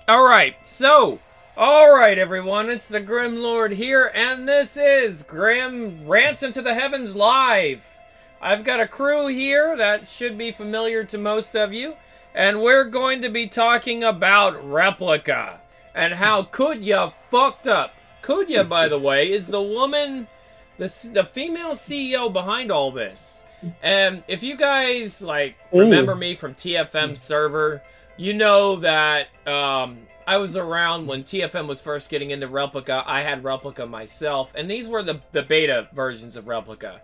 Alright everyone, it's the Grim Lord here, and this is Grim Rants into the Heavens Live. I've got a crew here that should be familiar to most of you, and we're going to be talking about Replika, and how Kudya fucked up. Kudya, by the way, is the woman, the female CEO behind all this. And if you guys, remember me from TFM server, you know that, I was around when TFM was first getting into Replika. I had Replika myself, and these were the beta versions of Replika.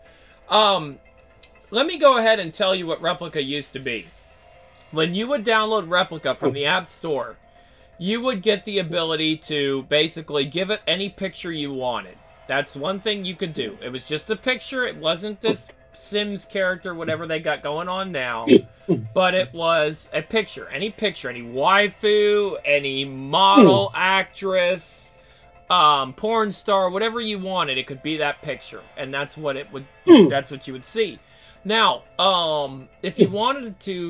Let me go ahead and tell you what Replika used to be. When you would download Replika from the App Store, you would get the ability to basically give it any picture you wanted. That's one thing you could do. It was just a picture. It wasn't this Sims character, whatever they got going on now, but it was a picture, any waifu, any model, actress, porn star, whatever you wanted, it could be that picture, and that's what it would, that's what you would see. Now, if you wanted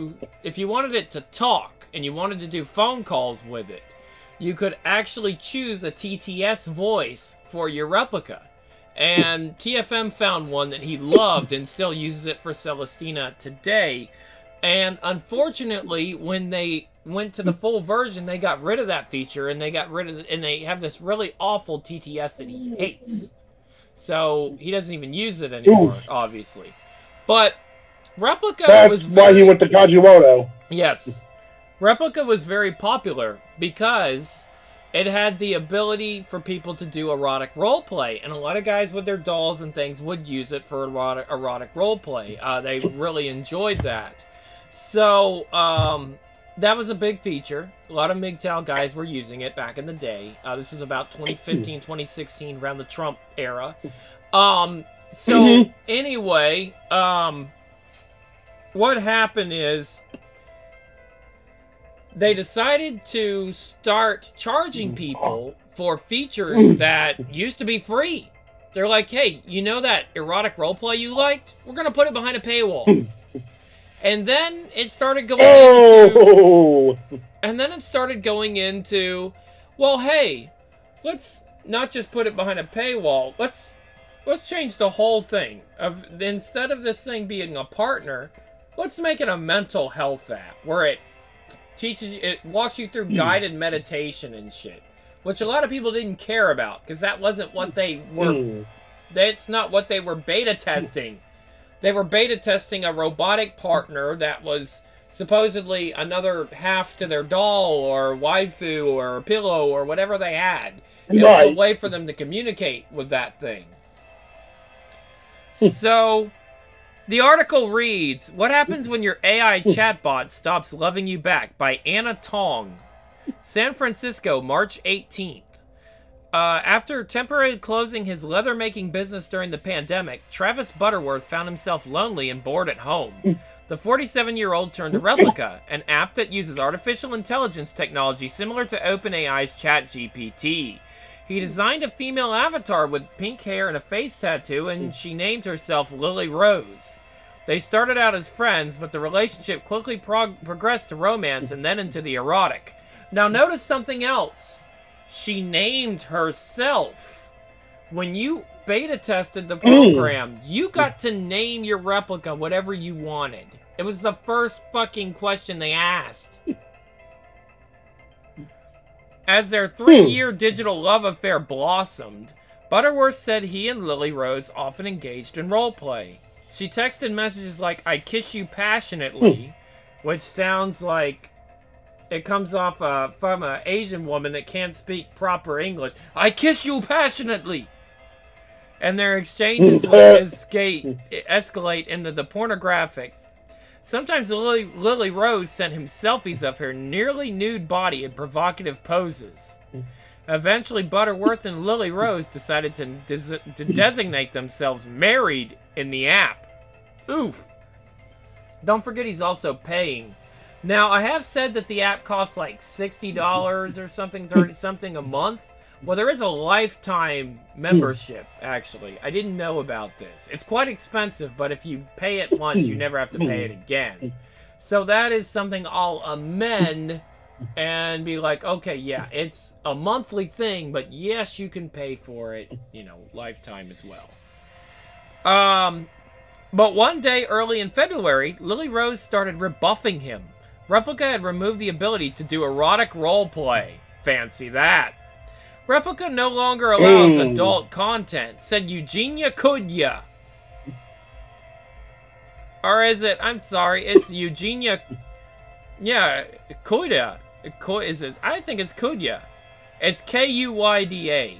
it to talk, and you wanted to do phone calls with it, you could actually choose a TTS voice for your Replika. And TFM found one that he loved and still uses it for Celestina today. And unfortunately, when they went to the full version, they got rid of that feature, and they have this really awful TTS that he hates. So he doesn't even use it anymore, obviously. But Replika was why he went to Kajimoto. Yes. Replika was very popular because it had the ability for people to do erotic roleplay, and a lot of guys with their dolls and things would use it for erotic roleplay. They really enjoyed that. So, that was a big feature. A lot of MGTOW guys were using it back in the day. This is about 2015, 2016, around the Trump era. Anyway, what happened is, they decided to start charging people for features that used to be free. They're like, hey, you know that erotic roleplay you liked? We're going to put it behind a paywall. And then it started going into... well, hey, let's not just put it behind a paywall. Let's change the whole thing. Instead of this thing being a partner, let's make it a mental health app where it walks you through guided meditation and shit, which a lot of people didn't care about because that wasn't what they were. That's not what they were beta testing. They were beta testing a robotic partner that was supposedly another half to their doll or waifu or pillow or whatever they had. It was a way for them to communicate with that thing. So the article reads, "What happens when your AI chatbot stops loving you back?" by Anna Tong. San Francisco, March 18th. After temporarily closing his leather-making business during the pandemic, Travis Butterworth found himself lonely and bored at home. The 47-year-old turned to Replika, an app that uses artificial intelligence technology similar to OpenAI's ChatGPT. He designed a female avatar with pink hair and a face tattoo, and she named herself Lily Rose. They started out as friends, but the relationship quickly progressed to romance and then into the erotic. Now notice something else. She named herself. When you beta tested the program, you got to name your Replika whatever you wanted. It was the first fucking question they asked. As their 3-year digital love affair blossomed, Butterworth said he and Lily Rose often engaged in roleplay. She texted messages like, "I kiss you passionately," which sounds like it comes off from an Asian woman that can't speak proper English. "I kiss you passionately." And their exchanges would escalate into the pornographic. Sometimes Lily Rose sent him selfies of her nearly nude body in provocative poses. Eventually, Butterworth and Lily Rose decided to designate themselves married in the app. Oof. Don't forget he's also paying. Now, I have said that the app costs like $60 or something, 30-something a month. Well, there is a lifetime membership, actually. I didn't know about this. It's quite expensive, but if you pay it once, you never have to pay it again. So that is something I'll amend and be like, okay, yeah, it's a monthly thing, but yes, you can pay for it, lifetime as well. But one day early in February, Lily Rose started rebuffing him. Replica had removed the ability to do erotic roleplay. Fancy that. Replica no longer allows adult content, said Eugenia Kudya. Or is it, I'm sorry, it's Eugenia, yeah, Kudya. Is it? I think it's Kudya. It's Kuyda.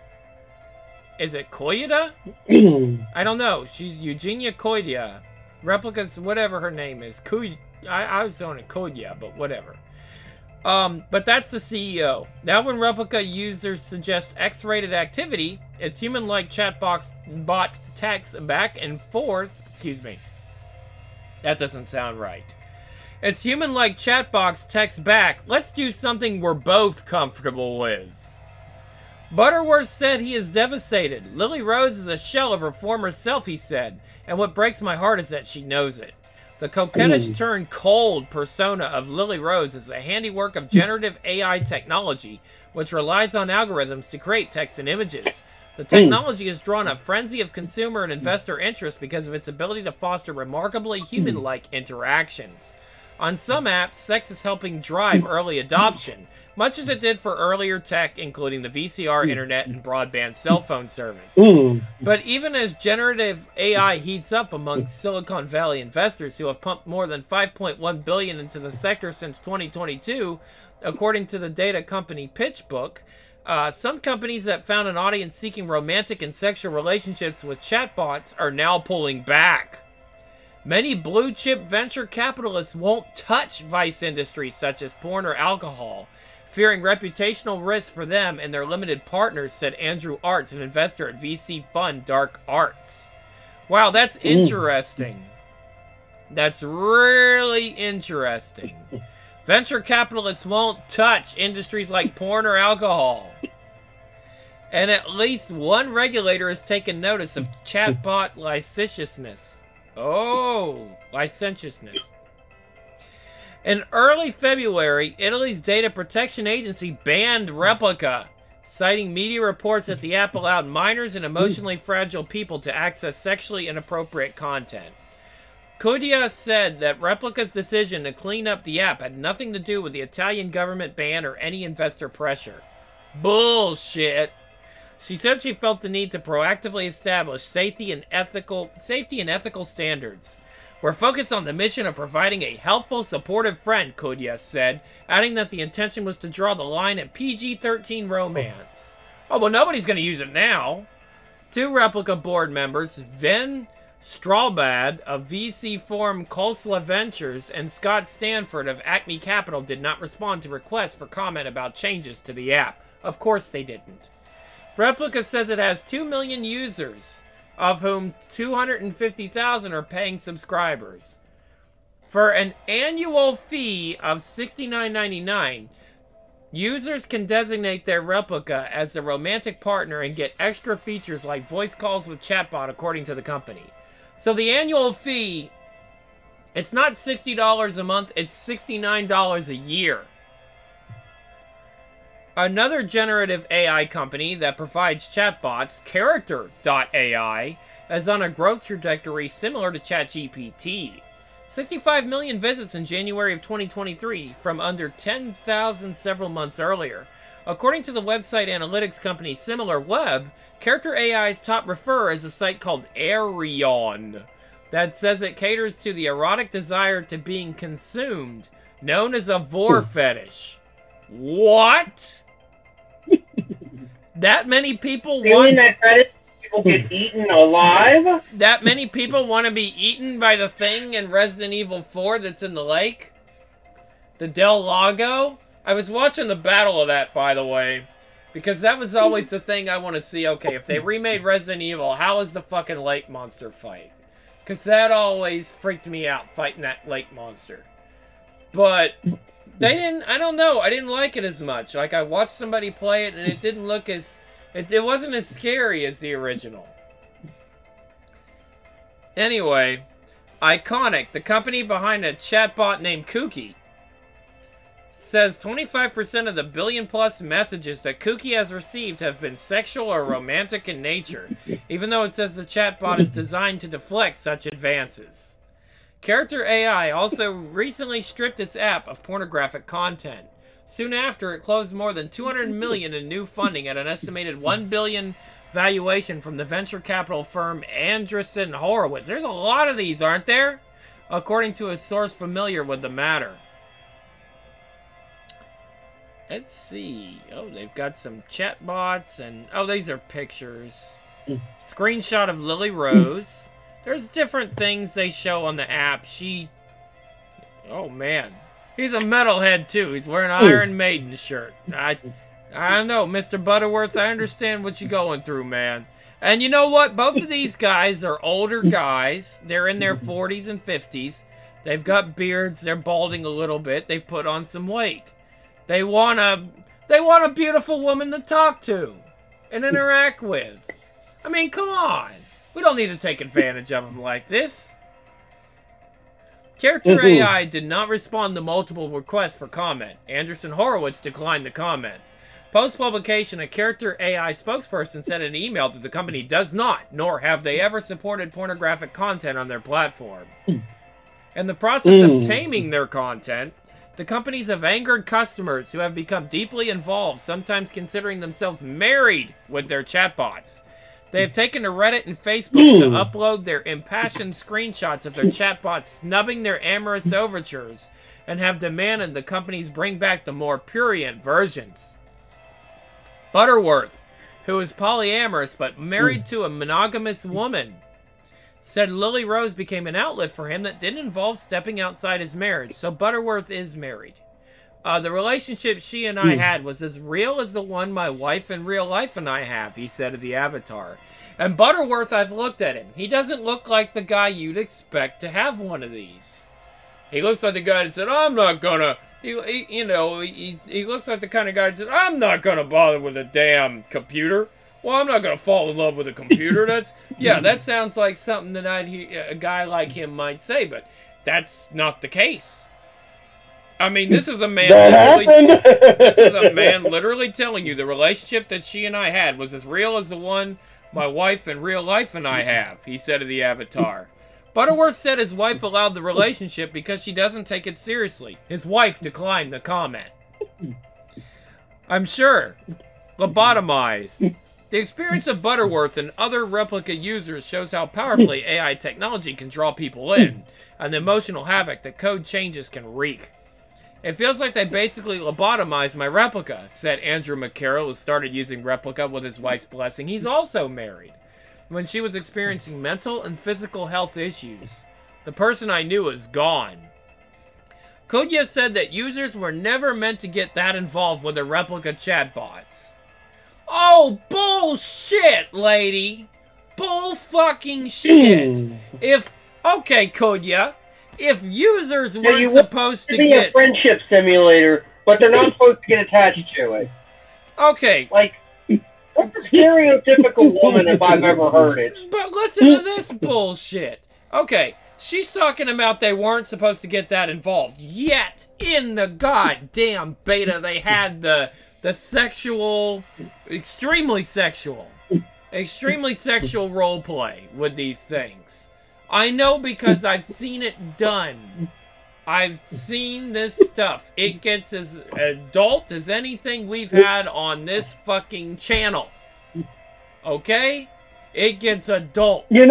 Is it Koyda? I don't know. She's Eugenia Koyda. Replica's whatever her name is. I was on it Koyda, but whatever. But that's the CEO. Now when Replica users suggest X-rated activity, its human-like bots text back and forth. Excuse me. That doesn't sound right. Its human-like chat box texts back, let's do something we're both comfortable with. Butterworth said he is devastated. Lily Rose is a shell of her former self, he said, and what breaks my heart is that she knows it. The coquettish turned cold persona of Lily Rose is the handiwork of generative AI technology, which relies on algorithms to create text and images. The technology has drawn a frenzy of consumer and investor interest because of its ability to foster remarkably human-like interactions. On some apps, sex is helping drive early adoption, much as it did for earlier tech, including the VCR, internet, and broadband cell phone service. But even as generative AI heats up among Silicon Valley investors who have pumped more than $5.1 billion into the sector since 2022, according to the data company PitchBook, some companies that found an audience seeking romantic and sexual relationships with chatbots are now pulling back. Many blue-chip venture capitalists won't touch vice industries such as porn or alcohol, fearing reputational risks for them and their limited partners, said Andrew Arts, an investor at VC fund Dark Arts. Wow, that's interesting. That's really interesting. Venture capitalists won't touch industries like porn or alcohol. And at least one regulator has taken notice of chatbot licentiousness. Oh, licentiousness. In early February, Italy's data protection agency banned Replica, citing media reports that the app allowed minors and emotionally fragile people to access sexually inappropriate content. Kudya said that Replica's decision to clean up the app had nothing to do with the Italian government ban or any investor pressure. Bullshit. She said she felt the need to proactively establish safety and ethical standards. We're focused on the mission of providing a helpful, supportive friend, Kudya said, adding that the intention was to draw the line at PG-13 romance. Oh, well, nobody's going to use it now. Two Replica board members, Ven Strawbad of VC firm Khosla Ventures and Scott Stanford of Acme Capital did not respond to requests for comment about changes to the app. Of course they didn't. Replica says it has 2 million users, of whom 250,000 are paying subscribers. For an annual fee of $69.99, users can designate their Replica as the romantic partner and get extra features like voice calls with chatbot, according to the company. So the annual fee, it's not $60 a month, it's $69 a year. Another generative AI company that provides chatbots, Character.ai, is on a growth trajectory similar to ChatGPT. 65 million visits in January of 2023 from under 10,000 several months earlier. According to the website analytics company SimilarWeb, Character AI's top referrer is a site called Arion that says it caters to the erotic desire to being consumed, known as a vor fetish. What? That many people want that people get eaten alive? That many people want to be eaten by the thing in Resident Evil 4 that's in the lake? The Del Lago? I was watching the battle of that, by the way, because that was always the thing I want to see. Okay, if they remade Resident Evil, how is the fucking lake monster fight? Because that always freaked me out, fighting that lake monster. But they didn't, I don't know, I didn't like it as much. Like, I watched somebody play it, and it didn't look as, it wasn't as scary as the original. Anyway, Iconic, the company behind a chatbot named Kooky, says 25% of the billion-plus messages that Kooky has received have been sexual or romantic in nature, even though it says the chatbot is designed to deflect such advances. Character AI also recently stripped its app of pornographic content. Soon after, it closed more than $200 million in new funding at an estimated $1 billion valuation from the venture capital firm Andreessen Horowitz. There's a lot of these, aren't there? According to a source familiar with the matter. Let's see. Oh, they've got some chatbots and... Oh, these are pictures. Screenshot of Lily Rose. There's different things they show on the app. Oh, man. He's a metalhead, too. He's wearing an Iron Maiden shirt. I don't know, Mr. Butterworth. I understand what you're going through, man. And you know what? Both of these guys are older guys. They're in their 40s and 50s. They've got beards. They're balding a little bit. They've put on some weight. They want a beautiful woman to talk to and interact with. I mean, come on. We don't need to take advantage of them like this. Character AI did not respond to multiple requests for comment. Andreessen Horowitz declined the comment. Post-publication, a Character AI spokesperson said in an email that the company does not, nor have they ever supported pornographic content on their platform. In the process of taming their content, the companies have angered customers who have become deeply involved, sometimes considering themselves married with their chatbots. They have taken to Reddit and Facebook to upload their impassioned screenshots of their chatbots snubbing their amorous overtures and have demanded the companies bring back the more prurient versions. Butterworth, who is polyamorous but married to a monogamous woman, said Lily Rose became an outlet for him that didn't involve stepping outside his marriage, so Butterworth is married. The relationship she and I had was as real as the one my wife in real life and I have, he said of the Avatar. And Butterworth, I've looked at him. He doesn't look like the guy you'd expect to have one of these. He looks like the guy that said, I'm not gonna... He looks like the kind of guy that said, I'm not gonna bother with a damn computer. Well, I'm not gonna fall in love with a computer. That sounds like something that a guy like him might say, but that's not the case. I mean, this is a man literally telling you the relationship that she and I had was as real as the one my wife in real life and I have, he said of the Avatar. Butterworth said his wife allowed the relationship because she doesn't take it seriously. His wife declined the comment. I'm sure. Lobotomized. The experience of Butterworth and other replica users shows how powerfully AI technology can draw people in, and the emotional havoc that code changes can wreak. It feels like they basically lobotomized my replica, said Andrew McCarroll, who started using Replica with his wife's blessing. He's also married. When she was experiencing mental and physical health issues, the person I knew is gone. Kodya said that users were never meant to get that involved with the Replica chatbots. Oh, bullshit, lady. Bull fucking shit. Okay, Kodya. If users weren't supposed to get... a friendship simulator, but they're not supposed to get attached to it. Okay. Like, what's a stereotypical woman if I've ever heard it? But listen to this bullshit. Okay, she's talking about they weren't supposed to get that involved. Yet, in the goddamn beta, they had the sexual... Extremely sexual roleplay with these things. I know because I've seen it done. I've seen this stuff. It gets as adult as anything we've had on this fucking channel. Okay? It gets adult. And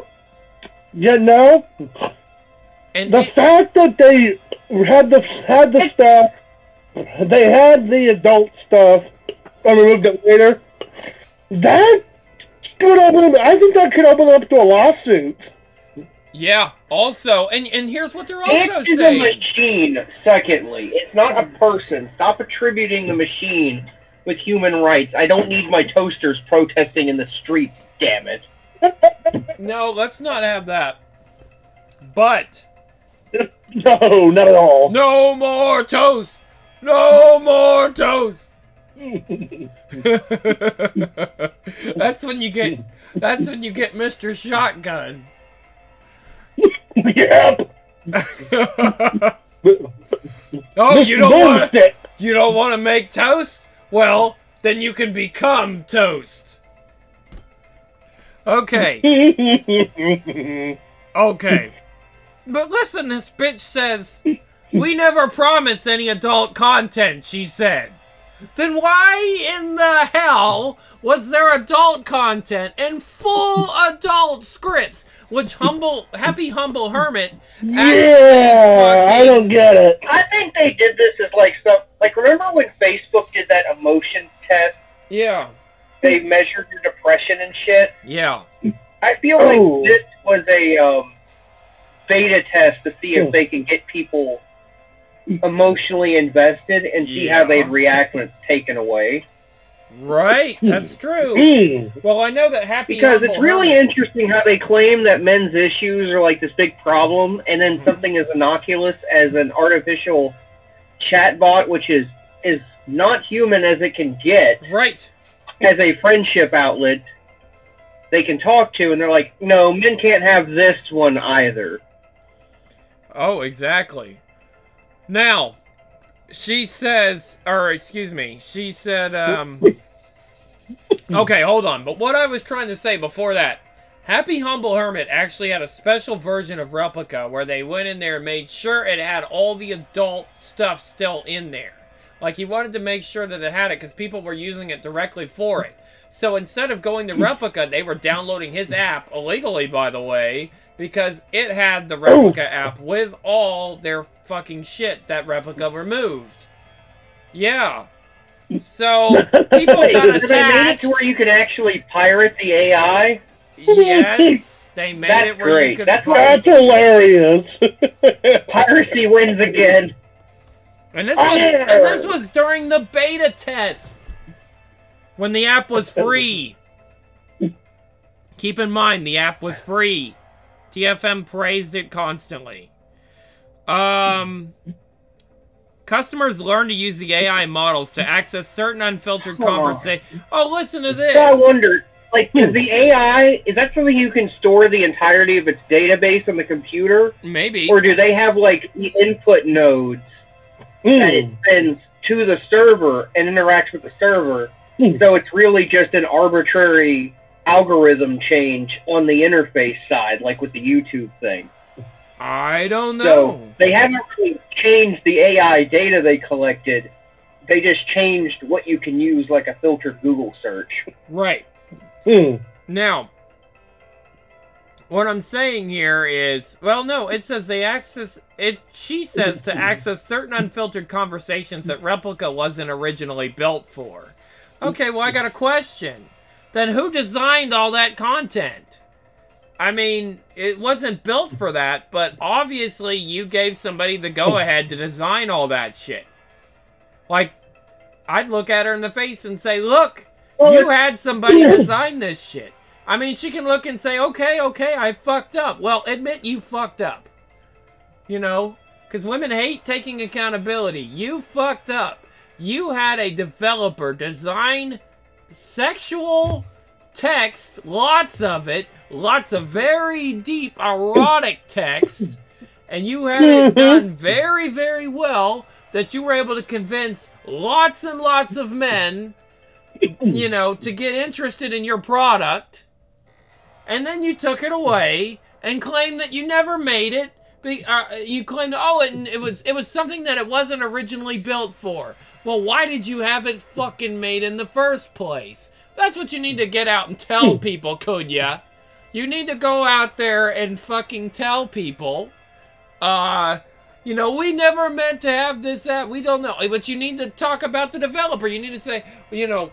the fact that they had the stuff, they had the adult stuff, and removed it later, that could open, I think that could open up to a lawsuit. Yeah, also, and here's what they're also saying. It is a machine, secondly. It's not a person. Stop attributing the machine with human rights. I don't need my toasters protesting in the street, damn it. No, let's not have that. But... No, not at all. No more toast! No more toast! That's when you get Mr. Shotgun. Yep. Oh, This you don't bullshit. want to make toast? Well, then you can become toast. Okay. Okay. But listen, this bitch says, we never promise any adult content, she said. Then why in the hell was there adult content and full adult scripts? Which Happy Humble Hermit Yeah, I don't get it. I think they did this as like remember when Facebook did that emotion test? Yeah. They measured your depression and shit. Yeah. I feel like this was a beta test to see if they can get people emotionally invested and see how they'd react when it's taken away. Right, that's true. Well, I know that Because it's really interesting how they claim that men's issues are like this big problem, and then something as innocuous as an artificial chatbot, which is not human as it can get, right, as a friendship outlet, they can talk to, and they're like, no, men can't have this one either. Oh, exactly. Now, she says, or excuse me, she said, okay, hold on. But what I was trying to say before that, Happy Humble Hermit actually had a special version of Replica where they went in there and made sure it had all the adult stuff still in there. Like, he wanted to make sure that it had it because people were using it directly for it. So instead of going to Replica, they were downloading his app, illegally, by the way, because it had the Replica app with all their fucking shit that Replica removed. Yeah. So, people got attached. They made it to where you could actually pirate the AI? Yes. They made it where great. you could... That's hilarious. Piracy wins again. And this was during the beta test. When the app was free. Keep in mind, the app was free. TFM praised it constantly. Customers learn to use the AI models to access certain unfiltered conversation. Oh, listen to this. I wonder, like, is the AI, is that something you can store the entirety of its database on the computer? Maybe. Or do they have, like, the input nodes that it sends to the server and interacts with the server? So it's really just an arbitrary algorithm change on the interface side, like with the YouTube thing. I don't know. So they haven't really changed the AI data they collected. They just changed what you can use, like a filtered Google search. Right. Now, what I'm saying here is, well, no, it says they access it. She says to access certain unfiltered conversations that Replica wasn't originally built for. Okay, well, I got a question. Then who designed all that content? I mean, it wasn't built for that, but obviously you gave somebody the go-ahead to design all that shit. Like, I'd look at her in the face and say, look, you had somebody design this shit. I mean, she can look and say, okay, I fucked up. Well, admit you fucked up. You know? Because women hate taking accountability. You fucked up. You had a developer design sexual text, lots of it, lots of very deep erotic text, and you had it done very, very well that you were able to convince lots and lots of men, you know, to get interested in your product, and then you took it away and claimed that you never made it. You claimed, oh, it was something that it wasn't originally built for. Well, why did you have it fucking made in the first place? That's what you need to get out and tell people, could ya? You need to go out there and fucking tell people, you know, we never meant to have this app. We don't know. But you need to talk about the developer. You need to say, you know,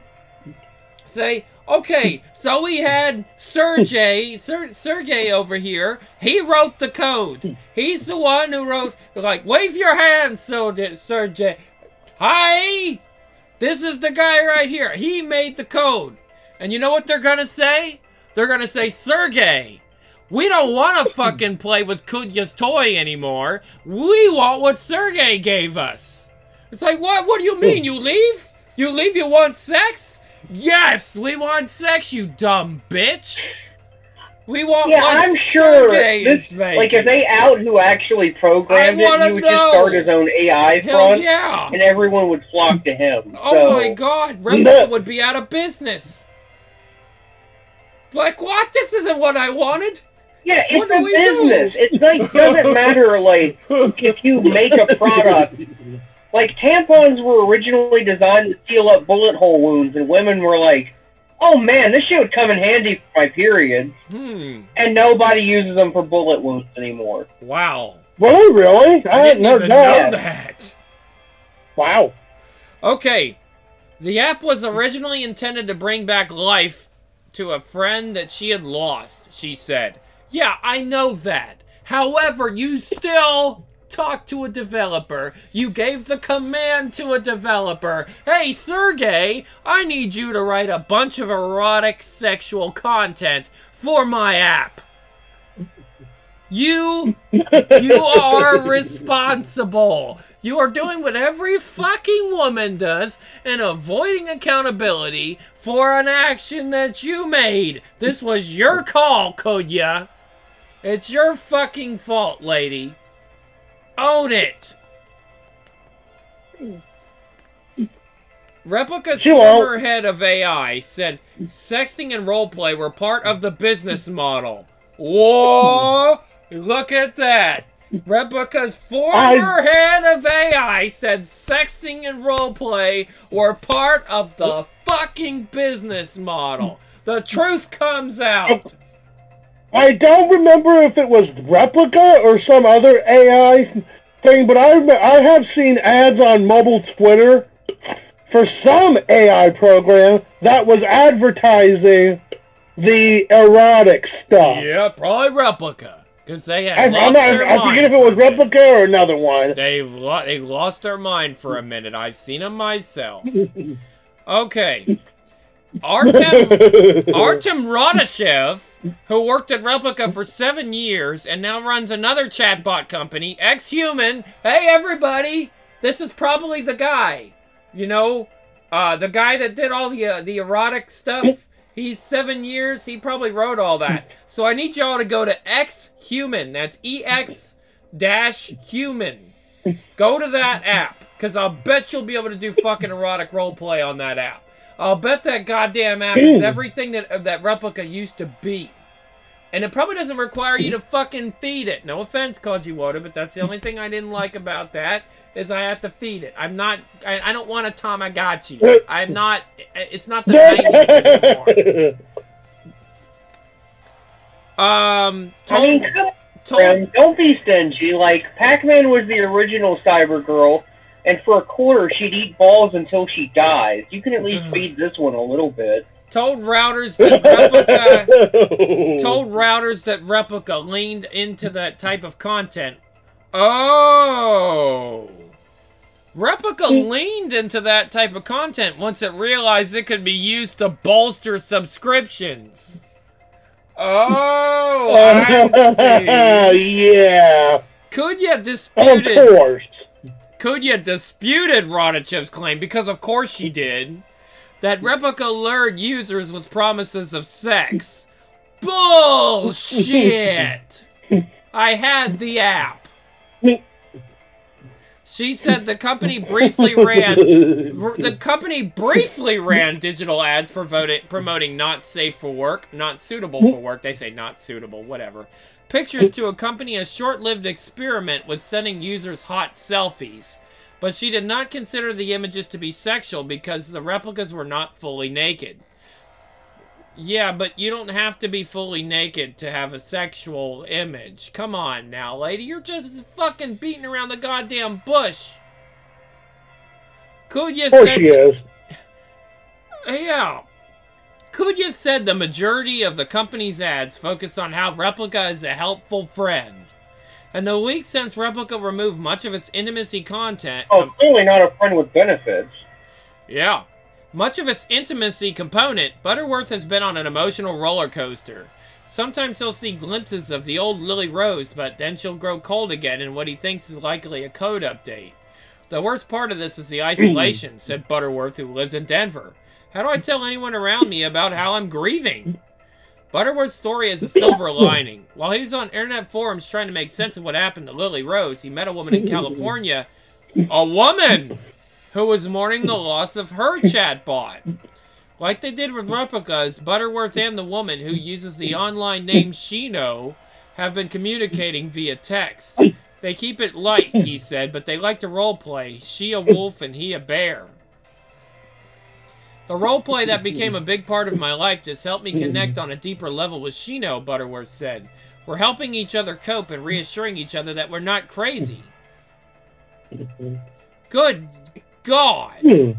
okay, so we had Sergey over here. He wrote the code. He's the one who wrote, like, wave your hands, Sergey. Hi! This is the guy right here. He made the code. And you know what they're gonna say? They're gonna say, Sergey, we don't want to fucking play with Kudya's toy anymore. We want what Sergey gave us. It's like, what? What do you mean? You leave? You leave? You want sex? Yes, we want sex, you dumb bitch. We want Yeah, what I'm sure Sergey this, is making. like, if they out who actually programmed I it, wanna he would know. just start his own AI Hell front, yeah! and everyone would flock to him. Oh so, my god, Replica would be out of business. Like, what? This isn't what I wanted. Yeah, What it's do a we do? business. It's like, doesn't matter, like, if you make a product. Like, tampons were originally designed to seal up bullet hole wounds, and women were like, oh man, this shit would come in handy for my periods. And nobody uses them for bullet wounds anymore. Wow. Well, really? I didn't even know that. Wow. Okay. The app was originally intended to bring back life to a friend that she had lost, she said. Yeah, I know that. However, you still talked to a developer. You gave the command to a developer. Hey, Sergey, I need you to write a bunch of erotic sexual content for my app. You are responsible. You are doing what every fucking woman does and avoiding accountability for an action that you made. This was your call, Kodya. It's your fucking fault, lady. Own it. Replica's former head of AI said sexting and roleplay were part of the business model. Whoa! Look at that. Replica's former head of AI said sexting and roleplay were part of the fucking business model. The truth comes out. I don't remember if it was Replica or some other AI thing, but I have seen ads on mobile Twitter for some AI program that was advertising the erotic stuff. Yeah, probably Replica. Because they had lost their mind. I forget if it was Replica or another one. They lost their mind for a minute. I've seen them myself. Okay. Artem Radashev, who worked at Replica for 7 years and now runs another chatbot company, X-Human. Hey, everybody! This is probably the guy. You know, the guy that did all the erotic stuff. He's 7 years. He probably wrote all that. So I need y'all to go to X-Human. That's EX-Human. Go to that app. Because I'll bet you'll be able to do fucking erotic roleplay on that app. I'll bet that goddamn app is everything that Replica used to be. And it probably doesn't require you to fucking feed it. No offense, Kajiwota, but that's the only thing I didn't like about that, is I have to feed it. I don't want a Tamagotchi. I'm not, it's not the 90s anymore. Don't be stingy. Like, Pac-Man was the original Cyber Girl, and for a quarter, she'd eat balls until she dies. You can at least feed this one a little bit. Told routers that Replica leaned into that type of content. Oh. Replica leaned into that type of content once it realized it could be used to bolster subscriptions. Oh, I see. Yeah. Kodya disputed. Of course. Kodya disputed Radachev's claim, because of course she did, that Replica lured users with promises of sex. Bullshit! I had the app. She said the company briefly ran digital ads promoting not safe for work, not suitable for work. They say not suitable, whatever. Pictures to accompany a short-lived experiment with sending users hot selfies. But she did not consider the images to be sexual because the replicas were not fully naked. Yeah, but you don't have to be fully naked to have a sexual image. Come on now, lady. You're just fucking beating around the goddamn bush. Kodya said... Of course she is. Yeah. Kodya said the majority of the company's ads focus on how Replica is a helpful friend. And the week since Replica removed much of its intimacy content... Oh, clearly not a friend with benefits. Yeah. Much of its intimacy component, Butterworth has been on an emotional roller coaster. Sometimes he'll see glimpses of the old Lily Rose, but then she'll grow cold again in what he thinks is likely a code update. The worst part of this is the isolation, said Butterworth, who lives in Denver. How do I tell anyone around me about how I'm grieving? Butterworth's story is a silver lining. While he was on internet forums trying to make sense of what happened to Lily Rose, he met a woman in California, a woman who was mourning the loss of her chatbot. Like they did with replicas, Butterworth and the woman, who uses the online name Shino, have been communicating via text. They keep it light, he said, but they like to roleplay. She a wolf and he a bear. The roleplay that became a big part of my life just helped me connect on a deeper level with Shino, Butterworth said. We're helping each other cope and reassuring each other that we're not crazy. Good God.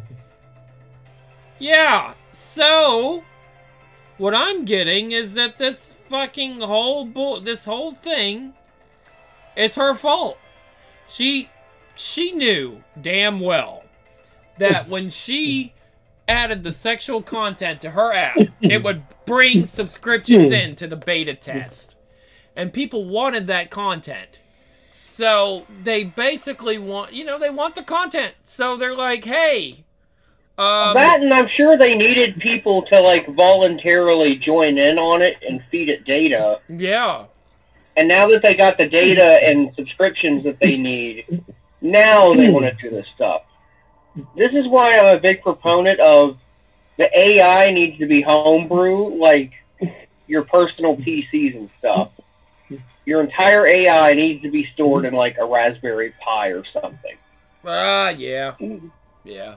Yeah, so what I'm getting is that this fucking this whole thing is her fault. She knew damn well that when she added the sexual content to her app, it would bring subscriptions in to the beta test. And people wanted that content. So they basically want, they want the content. So they're like, hey. That, and I'm sure they needed people to, like, voluntarily join in on it and feed it data. Yeah. And now that they got the data and subscriptions that they need, now they want to do this stuff. This is why I'm a big proponent of the AI needs to be homebrew, like your personal PCs and stuff. Your entire AI needs to be stored in, like, a Raspberry Pi or something. Yeah. Yeah.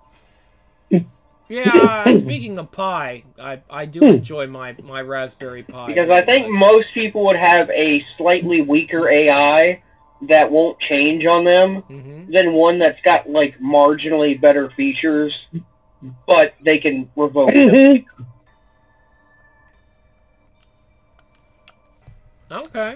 Yeah, speaking of Pi, I do enjoy my Raspberry Pi. Because I think most people would have a slightly weaker AI that won't change on them than one that's got, like, marginally better features, but they can revoke them. Okay.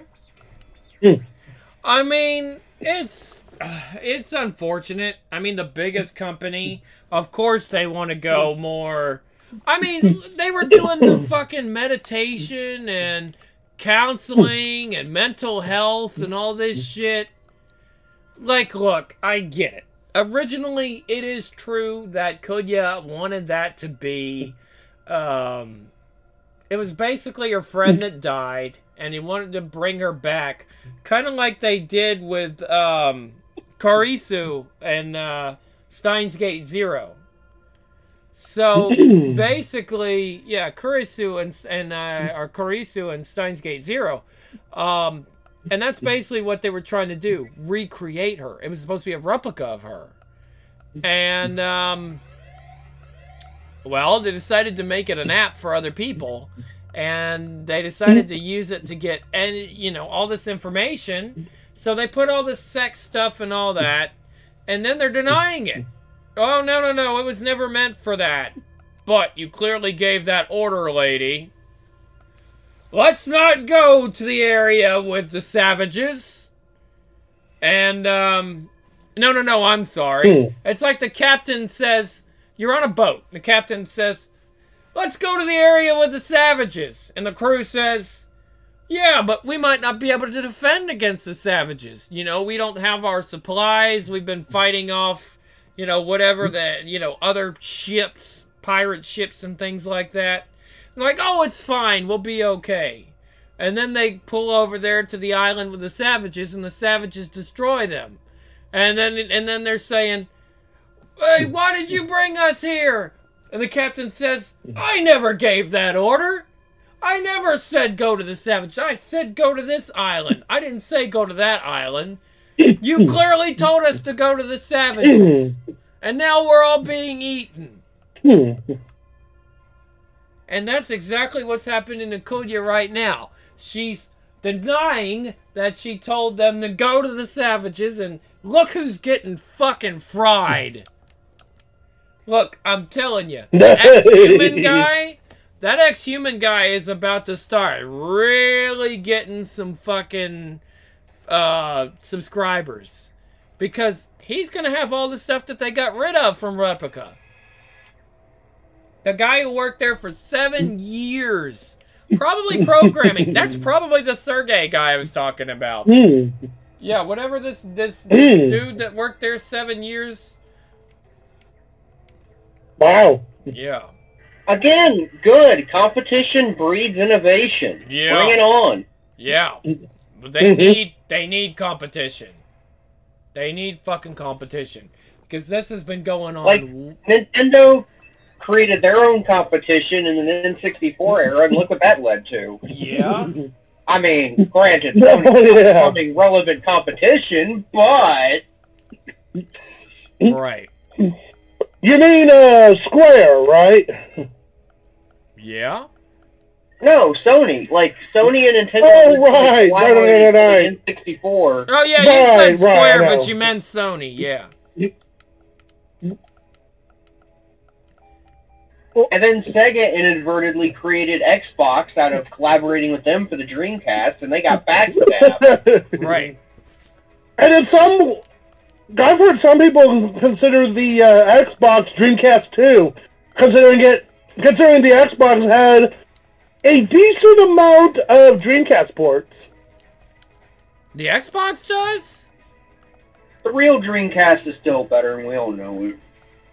I mean, it's unfortunate. I mean, the biggest company, of course they want to go more. I mean, they were doing the fucking meditation and counseling and mental health and all this shit. Like, look, I get it. Originally, it is true that Kuya wanted that to be, it was basically her friend that died, and he wanted to bring her back. Kind of like they did with, Karisu and, Steins Gate Zero. So, basically, yeah, Karisu and Steins Gate Zero, and that's basically what they were trying to do. Recreate her. It was supposed to be a replica of her. And, well, they decided to make it an app for other people. And they decided to use it to get, all this information. So they put all this sex stuff and all that. And then they're denying it. Oh, no. It was never meant for that. But you clearly gave that order, lady. Let's not go to the area with the savages. And, no, I'm sorry. It's like the captain says, you're on a boat. The captain says, let's go to the area with the savages. And the crew says, yeah, but we might not be able to defend against the savages. We don't have our supplies. We've been fighting off, whatever the, other ships, pirate ships and things like that. Like, oh, it's fine. We'll be okay. And then they pull over there to the island with the savages, and the savages destroy them. And then they're saying, hey, why did you bring us here? And the captain says, I never gave that order. I never said go to the savages. I said go to this island. I didn't say go to that island. You clearly told us to go to the savages. And now we're all being eaten. And that's exactly what's happening to Kuya right now. She's denying that she told them to go to the savages, and look who's getting fucking fried. Look, I'm telling you, that ex-human guy is about to start really getting some fucking subscribers. Because he's going to have all the stuff that they got rid of from Replica. The guy who worked there for 7 years. Probably programming. That's probably the Sergey guy I was talking about. Yeah, whatever this dude that worked there 7 years. Wow. Yeah. Again, good. Competition breeds innovation. Yeah. Bring it on. Yeah. They need competition. They need fucking competition. Because this has been going on. Like, Nintendo created their own competition in the N64 era, and look what that led to. Yeah. I mean, granted, Sony's becoming relevant competition, but... Right. You mean Square, right? Yeah? No, Sony. Like, Sony and Nintendo... Oh, right. Right. N64. Oh, yeah, you said Square, but you meant Sony, yeah. And then Sega inadvertently created Xbox out of collaborating with them for the Dreamcast, and they got backstabbed. Right. And then I've heard some people consider the Xbox Dreamcast 2, considering the Xbox had a decent amount of Dreamcast ports. The Xbox does? The real Dreamcast is still better, and we all know it.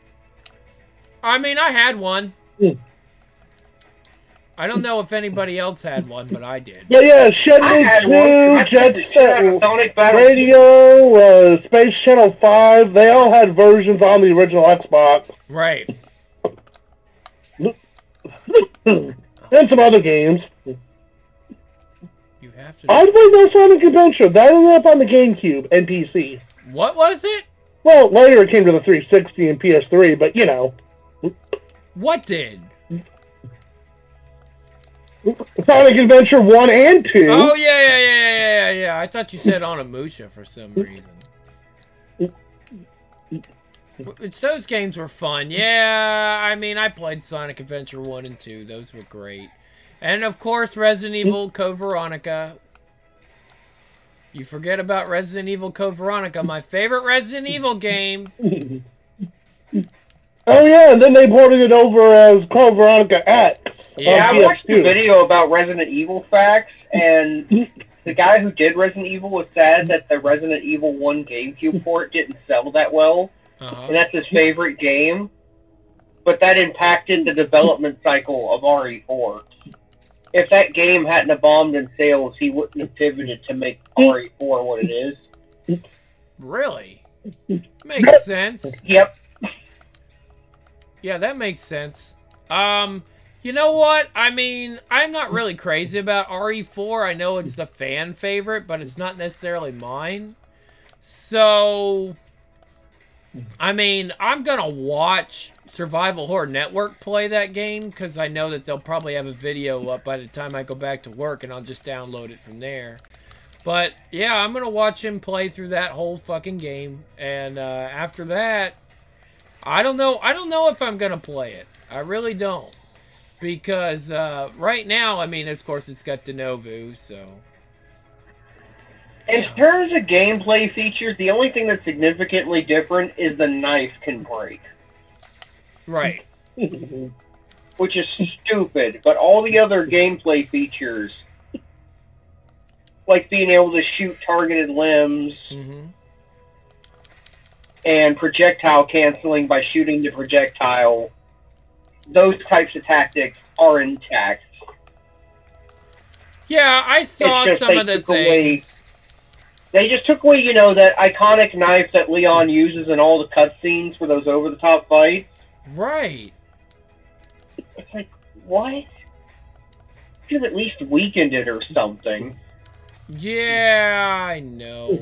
I mean, I had one. I don't know if anybody else had one, but I did. Yeah, Shenmue 2, Jet Set Radio, Space Channel 5, they all had versions on the original Xbox. Right. And some other games. You have to... I played no Sonic Adventure. That ended up on the GameCube and PC. What was it? Well, later it came to the 360 and PS3, but you know. What did? Sonic Adventure 1 and 2. Oh, yeah. I thought you said Onimusha for some reason. Those games were fun. Yeah, I mean, I played Sonic Adventure 1 and 2. Those were great. And, of course, Resident Evil Code Veronica. You forget about Resident Evil Code Veronica, my favorite Resident Evil game. Oh, yeah, and then they ported it over as Code Veronica X. Yeah, I watched a video about Resident Evil facts, and the guy who did Resident Evil was sad that the Resident Evil 1 GameCube port didn't sell that well, and that's his favorite game, but that impacted the development cycle of RE4. If that game hadn't have bombed in sales, he wouldn't have pivoted to make RE4 what it is. Really? Makes sense. Yep. Yeah, that makes sense. You know what? I mean, I'm not really crazy about RE4. I know it's the fan favorite, but it's not necessarily mine. So, I mean, I'm going to watch Survival Horror Network play that game, because I know that they'll probably have a video up by the time I go back to work, and I'll just download it from there. But, yeah, I'm going to watch him play through that whole fucking game, and after that, I don't know if I'm going to play it. I really don't. Because right now, I mean, of course, it's got Denuvo, so... In terms of gameplay features, the only thing that's significantly different is the knife can break. Right. Which is stupid, but all the other gameplay features, like being able to shoot targeted limbs, and projectile canceling by shooting the projectile, those types of tactics are intact. Yeah, I saw some of the things. They just took away, you know, that iconic knife that Leon uses in all the cutscenes for those over-the-top fights. Right. It's like, what? You could have at least weakened it or something. Yeah, I know.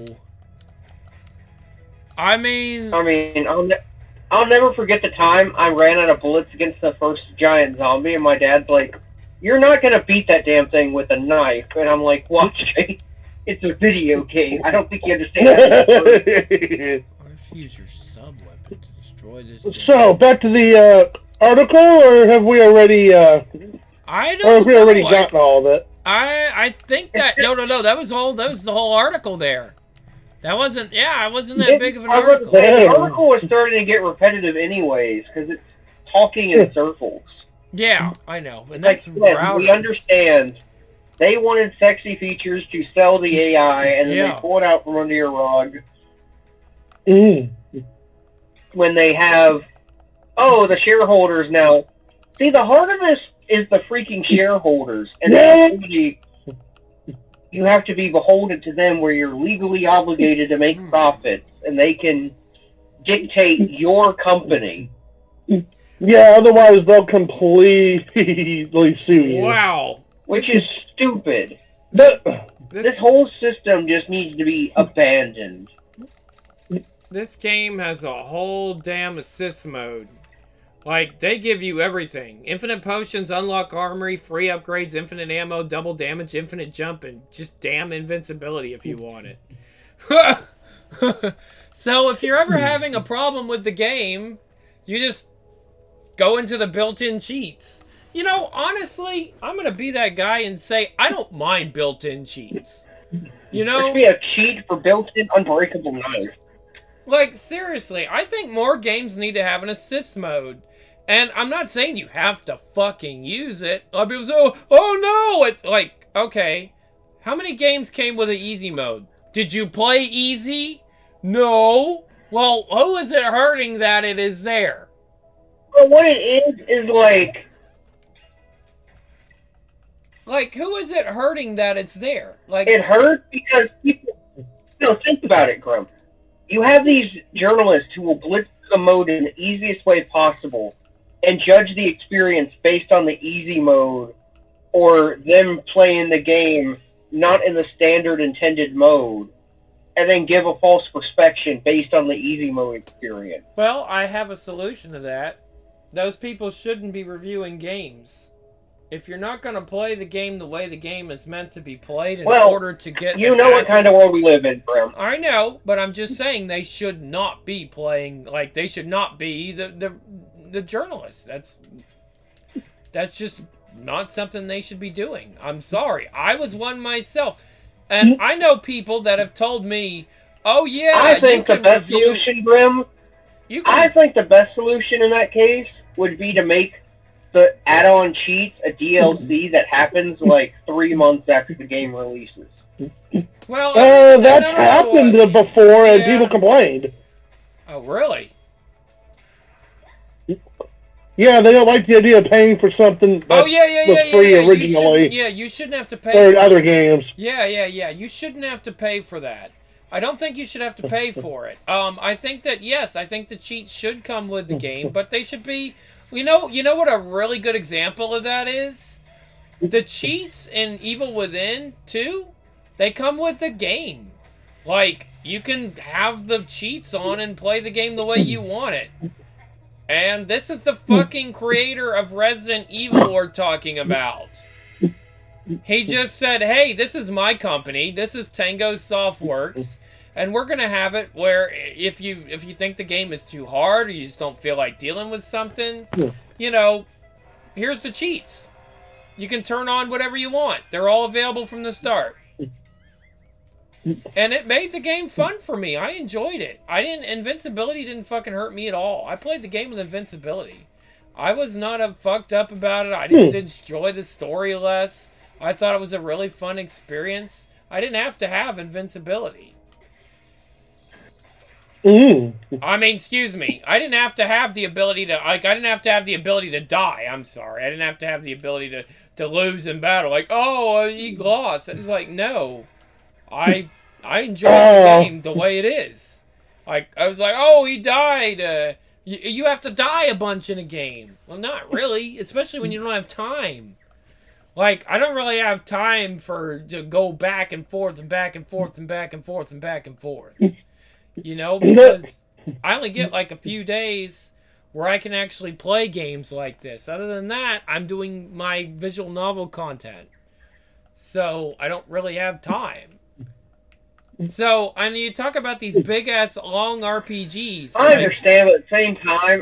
I mean, I'll never forget the time I ran out of bullets against the first giant zombie, and my dad's like, "You're not gonna beat that damn thing with a knife." And I'm like, "Watch it. It's a video game. I don't think you understand that." Why don't you use your sub-weapon to destroy this? So, back to the article, or have we already, gotten all of it? I think that, no, that was the whole article there. That wasn't, it wasn't that big of an article. The article was starting to get repetitive anyways, because it's talking in circles. Yeah, I know. And that's we understand. They wanted sexy features to sell the AI, and then they pull it out from under your rug. When they have, the shareholders now See, the heart of this is the freaking shareholders, and then you have to be beholden to them, where you're legally obligated to make profits, and they can dictate your company. Yeah, otherwise they'll completely sue you. Wow. Which is stupid. This whole system just needs to be abandoned. This game has a whole damn assist mode. Like, they give you everything. Infinite potions, unlock armory, free upgrades, infinite ammo, double damage, infinite jump, and just damn invincibility if you want it. So if you're ever having a problem with the game, you just go into the built-in cheats. You know, honestly, I'm going to be that guy and say, I don't mind built-in cheats. You know? There should be a cheat for built-in unbreakable knife. Like, seriously, I think more games need to have an assist mode. And I'm not saying you have to fucking use it. A lot of people say, oh no! It's like, okay, how many games came with an easy mode? Did you play easy? No. Well, who is it hurting that it is there? Well, what it is like... Like, who is it hurting that it's there? Like, it hurts because people... No, think about it, Grum. You have these journalists who will blitz the mode in the easiest way possible and judge the experience based on the easy mode or them playing the game not in the standard intended mode, and then give a false perspective based on the easy mode experience. Well, I have a solution to that. Those people shouldn't be reviewing games. If you're not going to play the game the way the game is meant to be played in order to get... You know what kind of world we live in, Brim. I know, but I'm just saying they should not be playing... Like, they should not be the journalists. That's just not something they should be doing. I'm sorry. I was one myself. And I know people that have told me, oh yeah, I think the best solution, Brim... I think the best solution in that case would be to make the add-on cheats a DLC that happens like 3 months after the game releases. Well, that's happened before, and people complained. Oh, really? Yeah, they don't like the idea of paying for something that was free originally. You shouldn't have to pay for other games. Yeah. You shouldn't have to pay for that. I don't think you should have to pay for it. I think that, yes, I think the cheats should come with the game, but they should be... You know what a really good example of that is? The cheats in Evil Within 2, they come with the game. Like, you can have the cheats on and play the game the way you want it. And this is the fucking creator of Resident Evil we're talking about. He just said, hey, this is my company. This is Tango Softworks. And we're going to have it where if you think the game is too hard or you just don't feel like dealing with something, you know, here's the cheats. You can turn on whatever you want. They're all available from the start. And it made the game fun for me. I enjoyed it. Invincibility didn't fucking hurt me at all. I played the game with invincibility. I was not fucked up about it. I didn't enjoy the story less. I thought it was a really fun experience. I didn't have to have invincibility. I mean, excuse me. I didn't have to have the ability to, I didn't have to have the ability to die. I'm sorry. I didn't have to have the ability to lose in battle. Like, oh, he lost. It's like, no. I enjoy the game the way it is. Like, I was like, oh, he died. You have to die a bunch in a game. Well, not really. Especially when you don't have time. Like, I don't really have time to go back and forth and back and forth and back and forth and back and forth. You know, because I only get like a few days where I can actually play games like this. Other than that, I'm doing my visual novel content. So, I don't really have time. So, I mean, you talk about these big-ass long RPGs. I understand, but at the same time,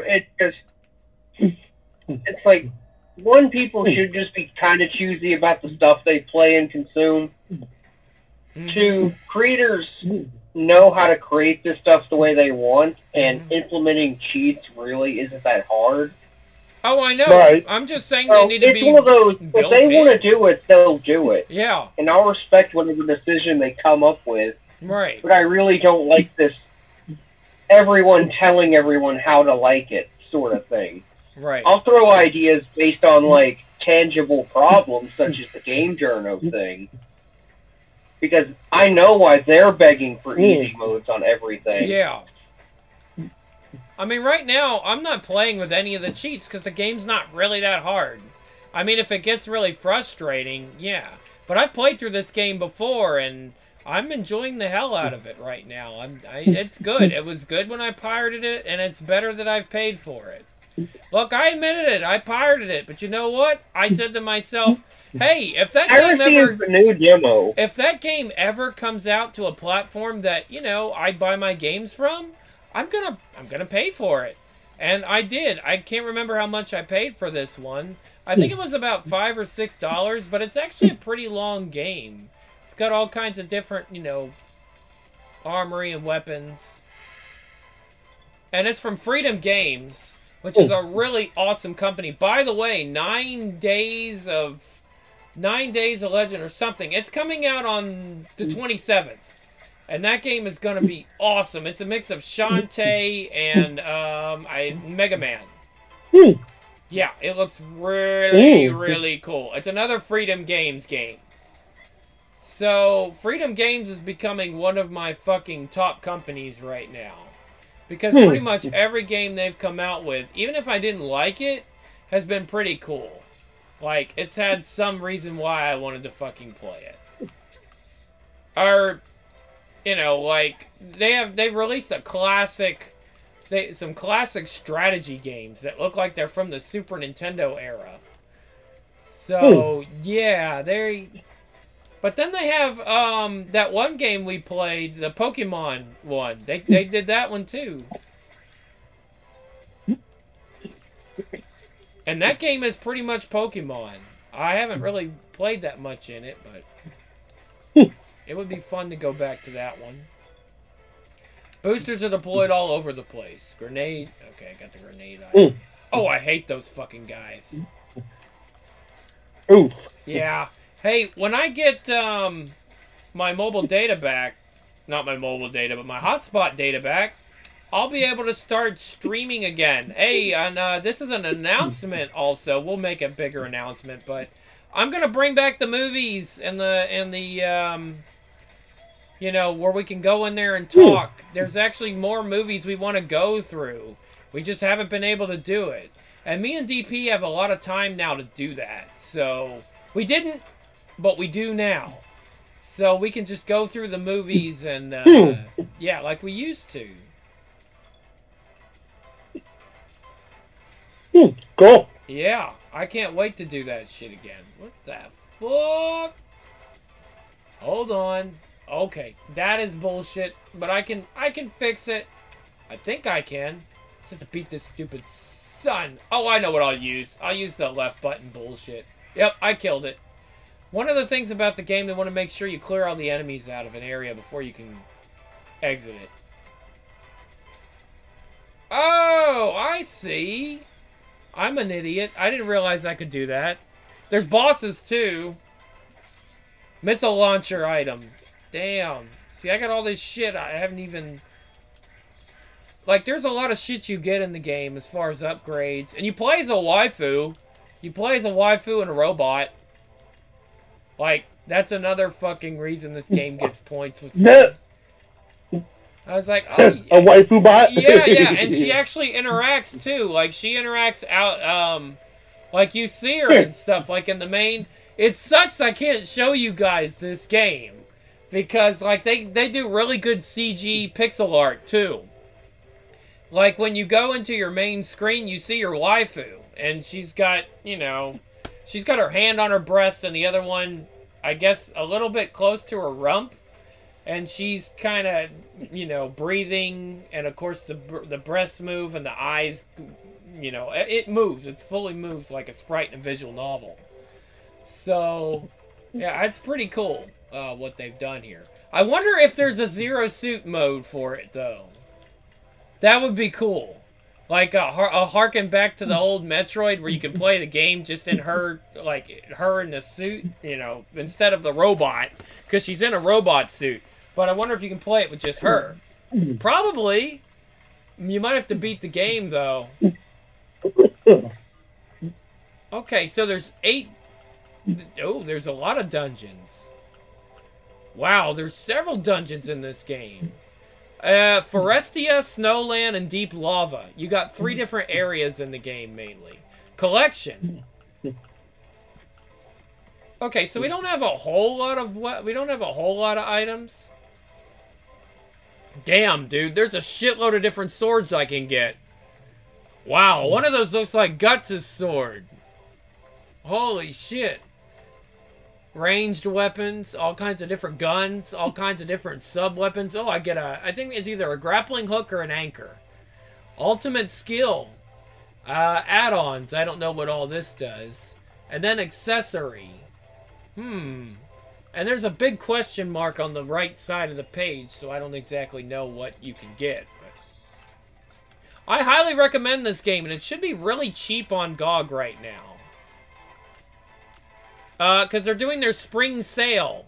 it's like, one, people should just be kind of choosy about the stuff they play and consume. Two, creators know how to create this stuff the way they want, and implementing cheats really isn't that hard. Oh, I know. Right. I'm just saying they need to be It's one of those, if they want to do it, they'll do it. Yeah. And I'll respect whatever decision they come up with. Right. But I really don't like this everyone telling everyone how to like it sort of thing. Right. I'll throw ideas based on like tangible problems, such as the game journo thing, because I know why they're begging for easy modes on everything. Yeah. I mean, right now, I'm not playing with any of the cheats because the game's not really that hard. I mean, if it gets really frustrating, yeah. But I've played through this game before, and I'm enjoying the hell out of it right now. It's good. It was good when I pirated it, and it's better that I've paid for it. Look, I admitted it. I pirated it, but you know what? I said to myself, hey, if that game ever comes out to a platform that, you know, I buy my games from, I'm gonna pay for it. And I did. I can't remember how much I paid for this one. I think it was about $5 or $6, but it's actually a pretty long game. It's got all kinds of different, you know, armory and weapons. And it's from Freedom Games, which is a really awesome company. By the way, 9 Days of Legend or something. It's coming out on the 27th. And that game is going to be awesome. It's a mix of Shantae and Mega Man. Yeah, it looks really, really cool. It's another Freedom Games game. So, Freedom Games is becoming one of my fucking top companies right now. Because pretty much every game they've come out with, even if I didn't like it, has been pretty cool. Like, it's had some reason why I wanted to fucking play it. Or, you know, like, they've released some classic strategy games that look like they're from the Super Nintendo era. So, yeah, but then they have that one game we played, the Pokemon one. They did that one too. And that game is pretty much Pokemon. I haven't really played that much in it, but it would be fun to go back to that one. Boosters are deployed all over the place. Grenade. Okay, I got the grenade item. Oh, I hate those fucking guys. Ooh. Yeah. Hey, when I get my mobile data back, not my mobile data, but my hotspot data back, I'll be able to start streaming again. Hey, and this is an announcement also. We'll make a bigger announcement, but I'm going to bring back the movies and the you know, where we can go in there and talk. There's actually more movies we want to go through. We just haven't been able to do it. And me and DP have a lot of time now to do that. So, we didn't, but we do now. So, we can just go through the movies and, yeah, like we used to. Cool. Yeah, I can't wait to do that shit again. What the fuck? Hold on. Okay, that is bullshit, but I can fix it. I think I can. Just have to beat this stupid son. Oh, I know what I'll use. I'll use the left button bullshit. Yep, I killed it. One of the things about the game, they want to make sure you clear all the enemies out of an area before you can exit it. Oh, I see. I'm an idiot. I didn't realize I could do that. There's bosses, too. Missile launcher item. Damn. See, I got all this shit. I haven't even... Like, there's a lot of shit you get in the game as far as upgrades. And you play as a waifu. You play as a waifu and a robot. Like, that's another fucking reason this game gets points with me. I was like, oh... A waifu bot? Yeah, and she actually interacts, too. Like, she interacts out, like, you see her and stuff, like, in the main... It sucks I can't show you guys this game. Because, like, they do really good CG pixel art, too. Like, when you go into your main screen, you see your waifu. And she's got, you know... She's got her hand on her breast and the other one, I guess, a little bit close to her rump. And she's kind of, you know, breathing. And, of course, the breasts move and the eyes, you know, it moves. It fully moves like a sprite in a visual novel. So, yeah, it's pretty cool. What they've done here. I wonder if there's a zero suit mode for it, though. That would be cool. Like a harken back to the old Metroid where you can play the game just in her, like, her in the suit, you know, instead of the robot, because she's in a robot suit. But I wonder if you can play it with just her. Probably. You might have to beat the game, though. Okay, so there's 8. Oh, there's a lot of dungeons. Wow, there's several dungeons in this game. Forestia, Snowland, and Deep Lava. You got 3 different areas in the game, mainly. Collection. Okay, so we don't have a whole lot of items. Damn, dude, there's a shitload of different swords I can get. Wow, one of those looks like Guts' sword. Holy shit. Ranged weapons, all kinds of different guns, all kinds of different sub-weapons. Oh, I think it's either a grappling hook or an anchor. Ultimate skill. Add-ons, I don't know what all this does. And then accessory. And there's a big question mark on the right side of the page, so I don't exactly know what you can get. But I highly recommend this game, and it should be really cheap on GOG right now. Because they're doing their spring sale.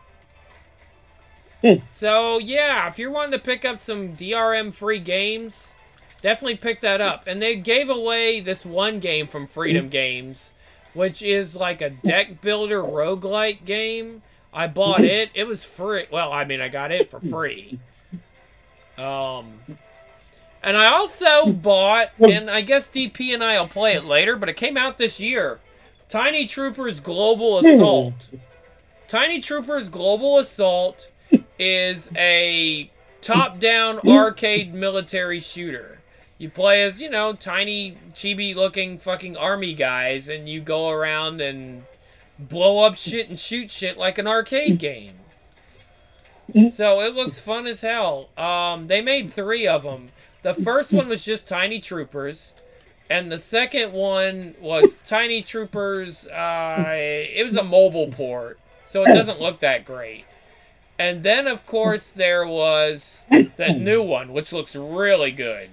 So, yeah, if you're wanting to pick up some DRM-free games, definitely pick that up. And they gave away this one game from Freedom Games, which is like a deck builder roguelike game. I bought it. It was free. Well, I mean, I got it for free. And I also bought, and I guess DP and I will play it later, but it came out this year. Tiny Troopers Global Assault. Tiny Troopers Global Assault is a top-down arcade military shooter. You play as, you know, tiny, chibi-looking fucking army guys, and you go around and blow up shit and shoot shit like an arcade game. So it looks fun as hell. They made 3 of them. The first one was just Tiny Troopers. And the second one was Tiny Troopers. It was a mobile port, so it doesn't look that great. And then, of course, there was that new one, which looks really good.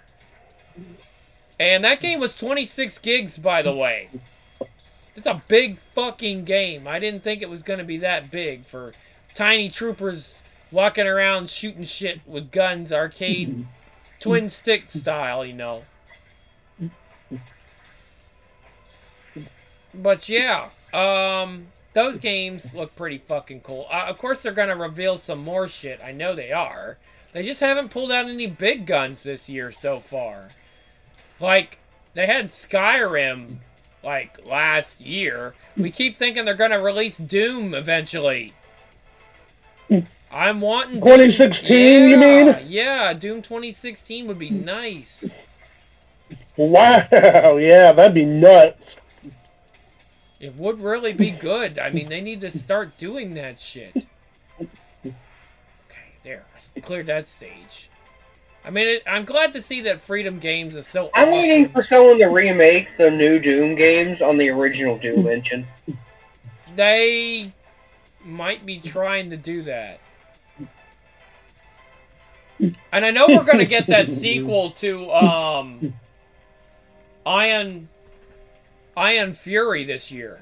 And that game was 26 gigs, by the way. It's a big fucking game. I didn't think it was going to be that big for Tiny Troopers walking around shooting shit with guns, arcade, twin stick style, you know. But yeah, those games look pretty fucking cool. Of course, they're going to reveal some more shit. I know they are. They just haven't pulled out any big guns this year so far. Like, they had Skyrim, like, last year. We keep thinking they're going to release Doom eventually. I'm wanting 2016, you mean? Yeah, Doom 2016 would be nice. Wow, yeah, that'd be nuts. It would really be good. I mean, they need to start doing that shit. Okay, there. I cleared that stage. I mean, I'm glad to see that Freedom Games is so I'm awesome. waiting for someone to remake the new Doom games on the original Doom engine. They might be trying to do that. And I know we're going to get that sequel to Iron Fury this year.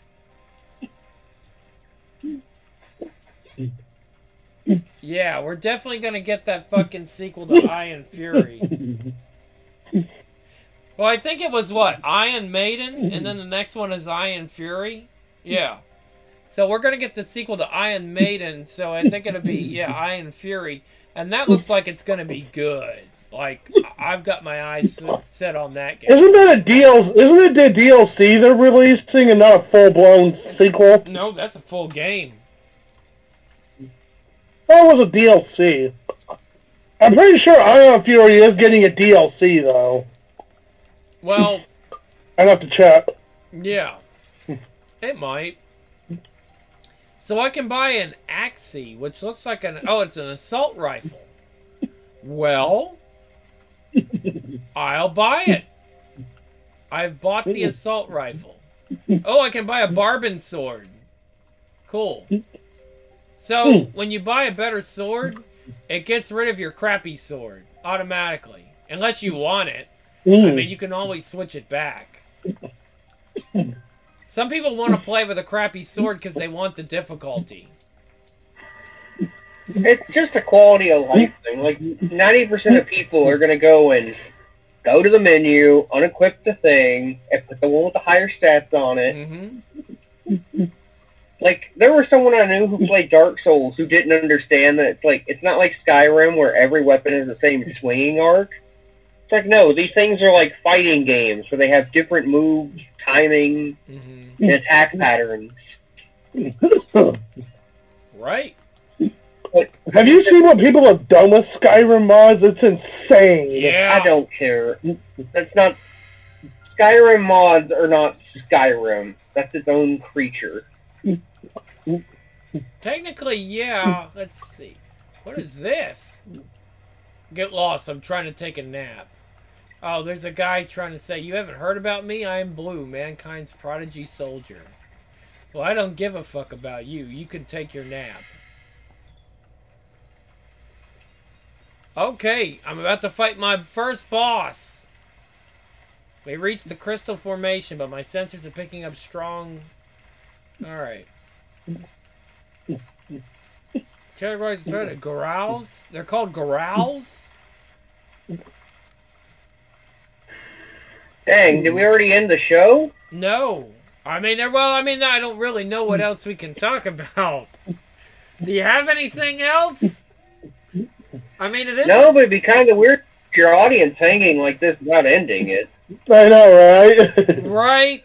Yeah, we're definitely going to get that fucking sequel to Iron Fury. Well, I think it was, what, Iron Maiden? And then the next one is Iron Fury? Yeah. So we're going to get the sequel to Iron Maiden, so I think it'll be, yeah, Iron Fury. And that looks like it's going to be good. Like, I've got my eyes set on that game. Isn't it the DLC they're releasing and not a full-blown sequel? No, that's a full game. That was a DLC. I'm pretty sure Iron Fury is getting a DLC, though. Well... I'd have to check. Yeah. It might. So I can buy an Axie, which looks like an... Oh, it's an assault rifle. Well... I'll buy it. I've bought the assault rifle. Oh, I can buy a Barbin sword. Cool. So, when you buy a better sword, it gets rid of your crappy sword automatically. Unless you want it. I mean, you can always switch it back. Some people want to play with a crappy sword because they want the difficulty. It's just a quality of life thing. Like, 90% of people are going to go and go to the menu, unequip the thing, and put the one with the higher stats on it. Mm-hmm. Like, there was someone I knew who played Dark Souls who didn't understand that it's not like Skyrim where every weapon has the same swinging arc. It's like, no, these things are like fighting games where they have different moves, timing, and attack patterns. Right. Have you seen what people have done with Skyrim mods? It's insane. Yeah. I don't care. That's not... Skyrim mods are not Skyrim. That's its own creature. Technically, yeah. Let's see. What is this? Get lost. I'm trying to take a nap. Oh, there's a guy trying to say, you haven't heard about me? I am Blue, mankind's prodigy soldier. Well, I don't give a fuck about you. You can take your nap. Okay, I'm about to fight my first boss. We reached the crystal formation, but my sensors are picking up strong... Alright. Categorized threat, growls? They're called growls? Dang, did we already end the show? No. I mean, I don't really know what else we can talk about. Do you have anything else? I mean, it is... No, but it'd be kind of weird if your audience hanging like this without ending it. I know, right? Right?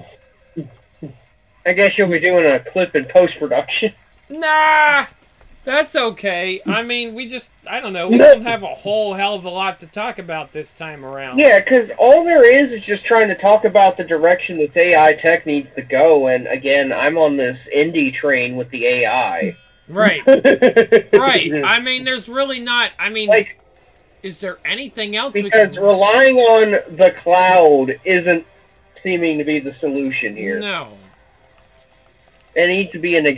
I guess you'll be doing a clip in post-production. Nah! That's okay. I mean, I don't know. We don't have a whole hell of a lot to talk about this time around. Yeah, because all there is just trying to talk about the direction this AI tech needs to go, and again, I'm on this indie train with the AI. Right. Right. I mean, there's really not... I mean, like, is there anything else because relying on the cloud isn't seeming to be the solution here. No. It needs to be an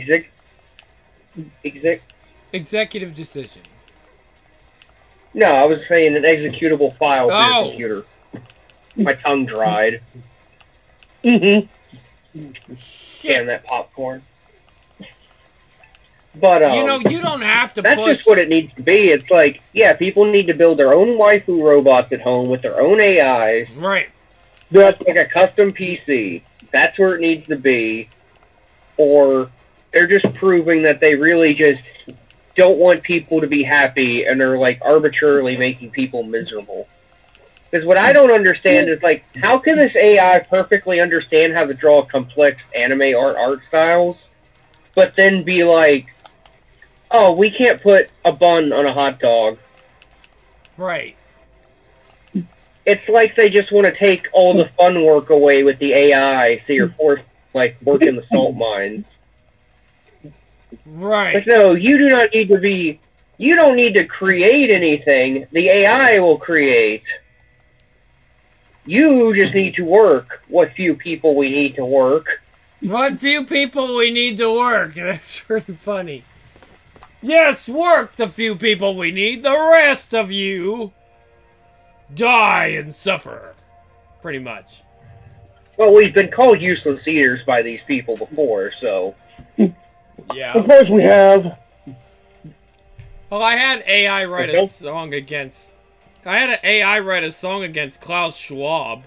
executive decision. No, I was saying an executable file for your Oh. computer. My tongue dried. Shit. Damn that popcorn. But You know, you don't have to that's push... just what it needs to be. It's like, yeah, people need to build their own waifu robots at home with their own AIs. Right. That's like a custom PC. That's where it needs to be. Or they're just proving that they really just don't want people to be happy and they're like arbitrarily making people miserable. Because what I don't understand is like, how can this AI perfectly understand how to draw complex anime art styles, but then be like, oh, we can't put a bun on a hot dog. Right. It's like they just want to take all the fun work away with the AI, so you're forced like work in the salt mines. Right. But no, you do not need to be... You don't need to create anything. The AI will create. You just need to work what few people we need to work. What few people we need to work. That's really funny. Yes, work the few people we need. The rest of you die and suffer. Pretty much. Well, we've been called useless eaters by these people before, so... Yeah. Of course we have. Well, I had AI write a song against... I had an AI write a song against Klaus Schwab.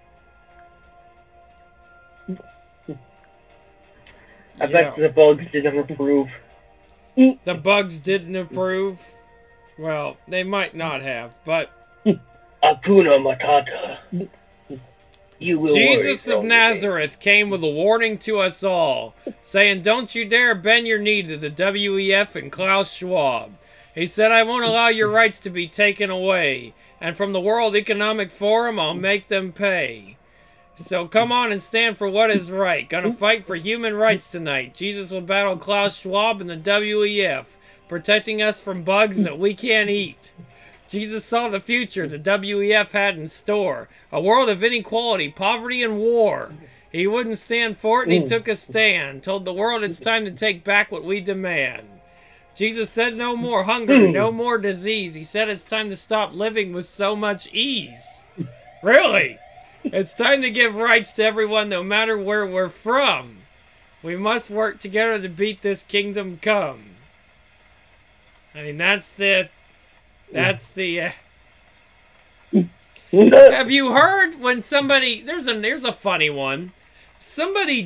I bet the bugs didn't approve. The bugs didn't approve? Well, they might not have, but... Hakuna Matata. You will Jesus worry of Nazareth came with a warning to us all, saying, don't you dare bend your knee to the WEF and Klaus Schwab. He said, I won't allow your rights to be taken away, and from the World Economic Forum, I'll make them pay. So come on and stand for what is right. Gonna fight for human rights tonight. Jesus will battle Klaus Schwab and the WEF, protecting us from bugs that we can't eat. Jesus saw the future the WEF had in store. A world of inequality, poverty, and war. He wouldn't stand for it, and he took a stand. Told the world it's time to take back what we demand. Jesus said no more hunger, no more disease. He said it's time to stop living with so much ease. Really? It's time to give rights to everyone no matter where we're from. We must work together to beat this kingdom come. I mean, that's the Have you heard when somebody... There's a funny one. Somebody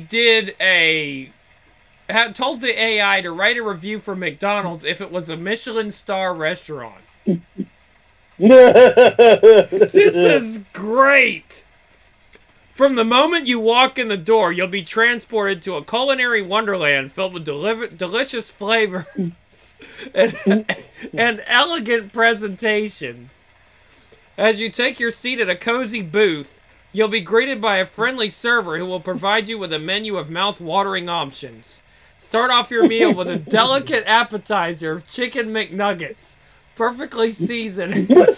told the AI to write a review for McDonald's if it was a Michelin star restaurant. This is great! From the moment you walk in the door, you'll be transported to a culinary wonderland filled with delicious flavors and elegant presentations. As you take your seat at a cozy booth, you'll be greeted by a friendly server who will provide you with a menu of mouth-watering options. Start off your meal with a delicate appetizer of chicken McNuggets, perfectly seasoned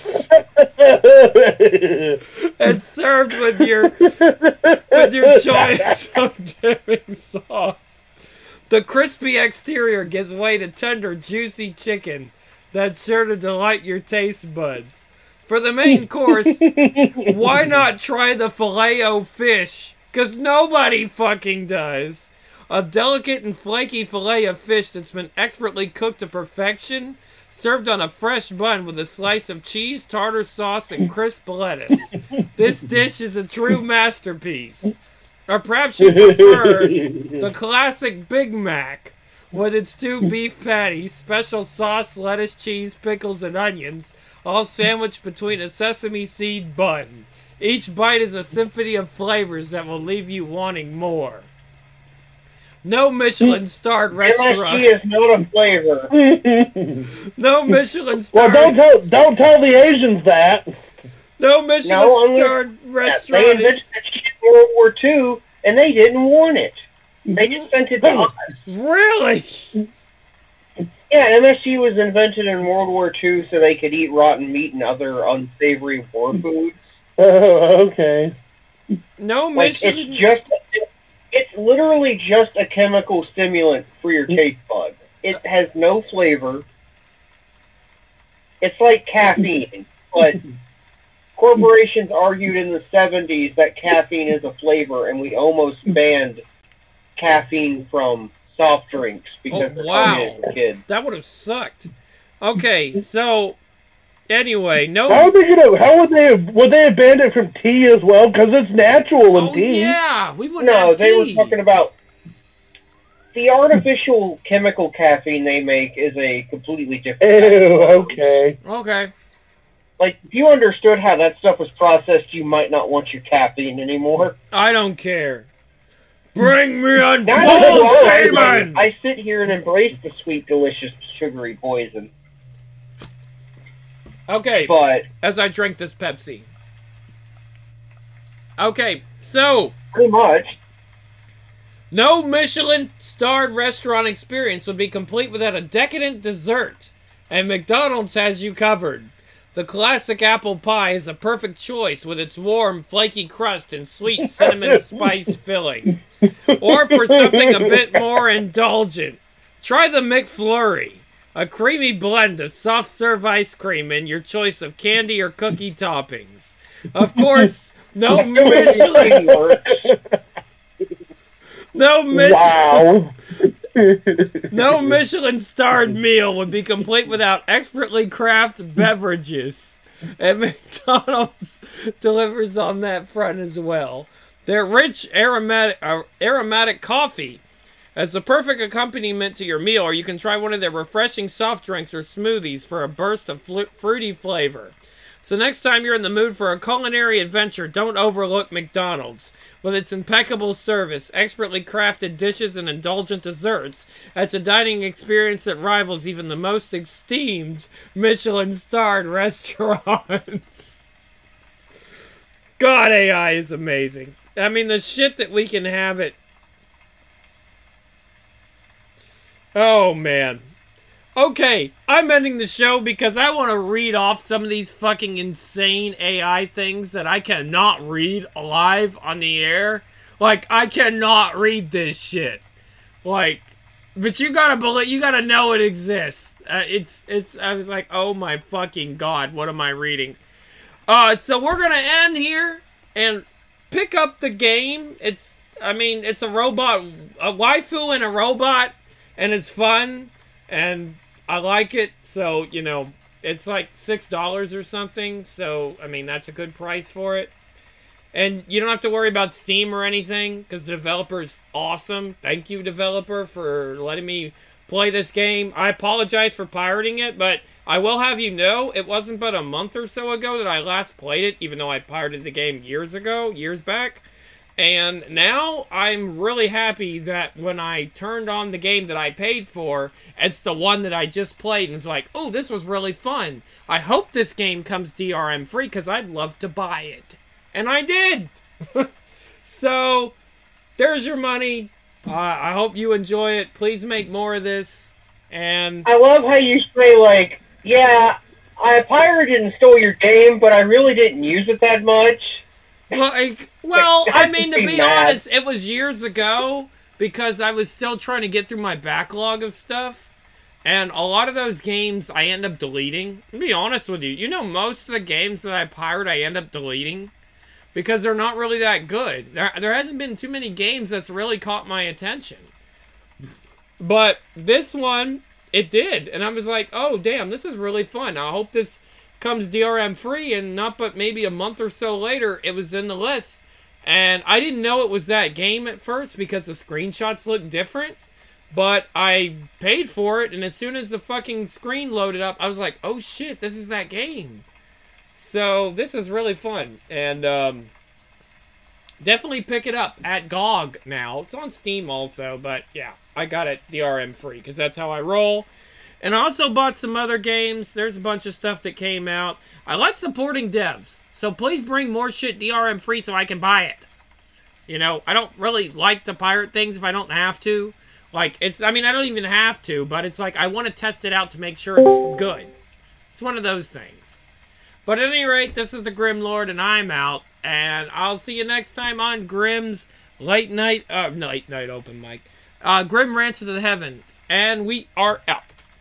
and served with your choice of dipping sauce. The crispy exterior gives way to tender, juicy chicken that's sure to delight your taste buds. For the main course, why not try the Filet-O-Fish? Because nobody fucking does. A delicate and flaky fillet of fish that's been expertly cooked to perfection, served on a fresh bun with a slice of cheese, tartar sauce, and crisp lettuce. This dish is a true masterpiece. Or perhaps you prefer the classic Big Mac, with its 2 beef patties, special sauce, lettuce, cheese, pickles, and onions, all sandwiched between a sesame seed bun. Each bite is a symphony of flavors that will leave you wanting more. No Michelin-starred restaurant. MSG is not a flavor. No Michelin-starred. Well, don't tell the Asians that. No Michelin-starred restaurant. They invented that shit in World War II, and they didn't want it. They just sent it to us. Really? Yeah, MSG was invented in World War II so they could eat rotten meat and other unsavory war foods. Oh, okay. No Like, Michelin. It's literally just a chemical stimulant for your taste buds. It has no flavor. It's like caffeine, but corporations argued in the 70s that caffeine is a flavor, and we almost banned caffeine from soft drinks because they're targeted for kids. That would have sucked. Okay, so anyway, no. How would they have banned it from tea as well? Because it's natural in tea. Yeah, we wouldn't No, have they tea. were talking about the artificial chemical caffeine they make is a completely different. Ew, okay. Okay. Like, if you understood how that stuff was processed, you might not want your caffeine anymore. I don't care. Bring me on Not bull at all. semen! I sit here and embrace the sweet, delicious, sugary poison. Okay, But as I drink this Pepsi. Okay, so pretty much, no Michelin-starred restaurant experience would be complete without a decadent dessert, and McDonald's has you covered. The classic apple pie is a perfect choice with its warm, flaky crust and sweet cinnamon-spiced filling. Or for something a bit more indulgent, try the McFlurry, a creamy blend of soft-serve ice cream and your choice of candy or cookie toppings. Of course, no Michelin... No Michelin... Wow. No Michelin-starred meal would be complete without expertly crafted beverages. And McDonald's delivers on that front as well. Their rich aromatic coffee as the perfect accompaniment to your meal, or you can try one of their refreshing soft drinks or smoothies for a burst of fruity flavor. So next time you're in the mood for a culinary adventure, don't overlook McDonald's. With its impeccable service, expertly crafted dishes, and indulgent desserts, it's a dining experience that rivals even the most esteemed Michelin-starred restaurants. God, AI is amazing. I mean, the shit that we can have it. Oh, man. Okay, I'm ending the show because I want to read off some of these fucking insane AI things that I cannot read live on the air. Like, I cannot read this shit. Like, but you gotta know it exists. I was like, oh my fucking god, what am I reading? So we're gonna end here and pick up the game. It's a robot, a waifu and a robot, and it's fun, and I like it, so, you know, It's like $6 or something. So, I mean, that's a good price for it. And you don't have to worry about Steam or anything because the developer is awesome. Thank you, developer, for letting me play this game. I apologize for pirating it, but I will have you know it wasn't but a month or so ago that I last played it, even though I pirated the game years back. And now I'm really happy that when I turned on the game that I paid for, it's the one that I just played and it's like, oh, this was really fun. I hope this game comes DRM free because I'd love to buy it. And I did. So, there's your money. I hope you enjoy it. Please make more of this. And I love how you say, like, yeah, I pirated and stole your game, but I really didn't use it that much. Well, I mean, to be honest, it was years ago because I was still trying to get through my backlog of stuff. And a lot of those games I end up deleting. To be honest with you, you know, most of the games that I pirate I end up deleting because they're not really that good. There hasn't been too many games that's really caught my attention. But this one, it did. And I was like, oh, damn, this is really fun. I hope this comes DRM free, and not but maybe a month or so later, it was in the list. And I didn't know it was that game at first because the screenshots looked different. But I paid for it, and as soon as the fucking screen loaded up, I was like, oh shit, this is that game. So, this is really fun. And, definitely pick it up at GOG now. It's on Steam also, but yeah, I got it DRM free because that's how I roll. And I also bought some other games. There's a bunch of stuff that came out. I like supporting devs. So please bring more shit DRM free so I can buy it. You know, I don't really like to pirate things if I don't have to. Like, I don't even have to, but it's like I want to test it out to make sure it's good. It's one of those things. But at any rate, this is the Grim Lord, and I'm out. And I'll see you next time on Grim's late night open mic. Grim Rants into the Heavens. And we are out.